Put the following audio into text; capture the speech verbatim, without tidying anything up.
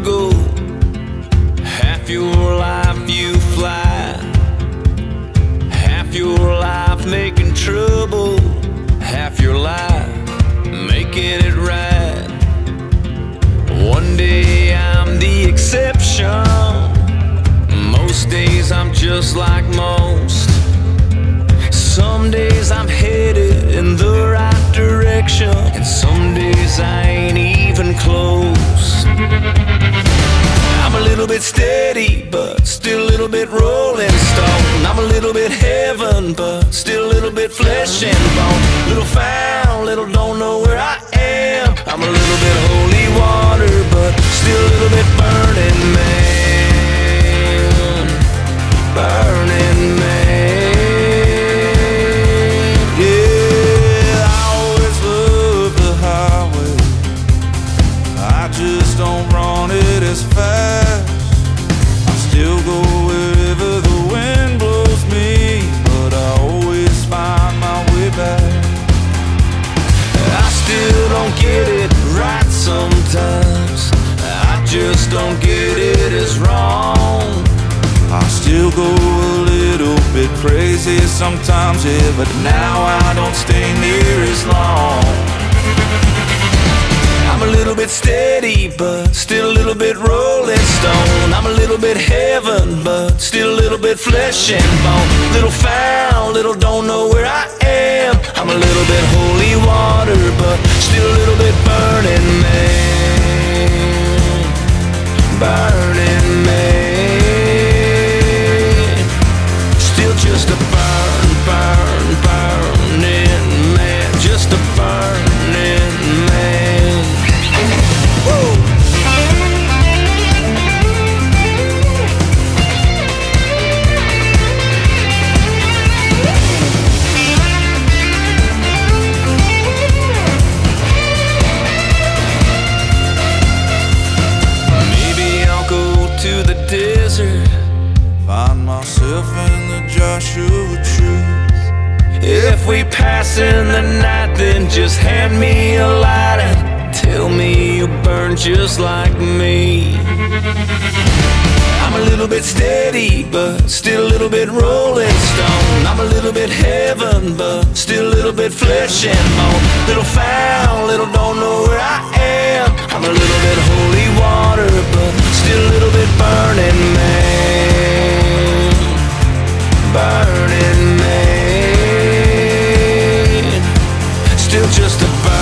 struggle, half your life you fly, half your life making trouble, half your life making it right. One day I'm the exception, most days I'm just like most. Some days I'm headed in the right direction, and some days I ain't even close. I'm a little bit steady, but still a little bit rolling stone. I'm a little bit heaven, but still a little bit flesh and bone. Little found, little don't know where I am. I'm a little bit holy water, but still a little bit burning man. Burning man. Yeah, I always love the highway, I just don't run it as fast. I still go wherever the wind blows me, but I always find my way back. I still don't get it right sometimes, I just don't get it as wrong. I still go a little bit crazy sometimes, yeah, but now I don't stay near as long. I'm a little bit steady, but still a little bit rolling stone. I'm a little bit heaven, but still a little bit flesh and bone. Little found, little don't know where I am. I'm a little bit holy water, but still a little bit burning man. Burning man. Still just a burn, burn, burning man. Just a burning man. Woo! Maybe I'll go to the desert, find myself in the Joshua tree. If we pass in the night, then just hand me a lighter. Tell me you burn just like me. I'm a little bit steady, but still a little bit rolling stone. I'm a little bit heaven, but still a little bit flesh and bone. Little found, little don't know where I am. I'm a little bit holy water, but still a little bit burning man. Burning man. Still just a burn.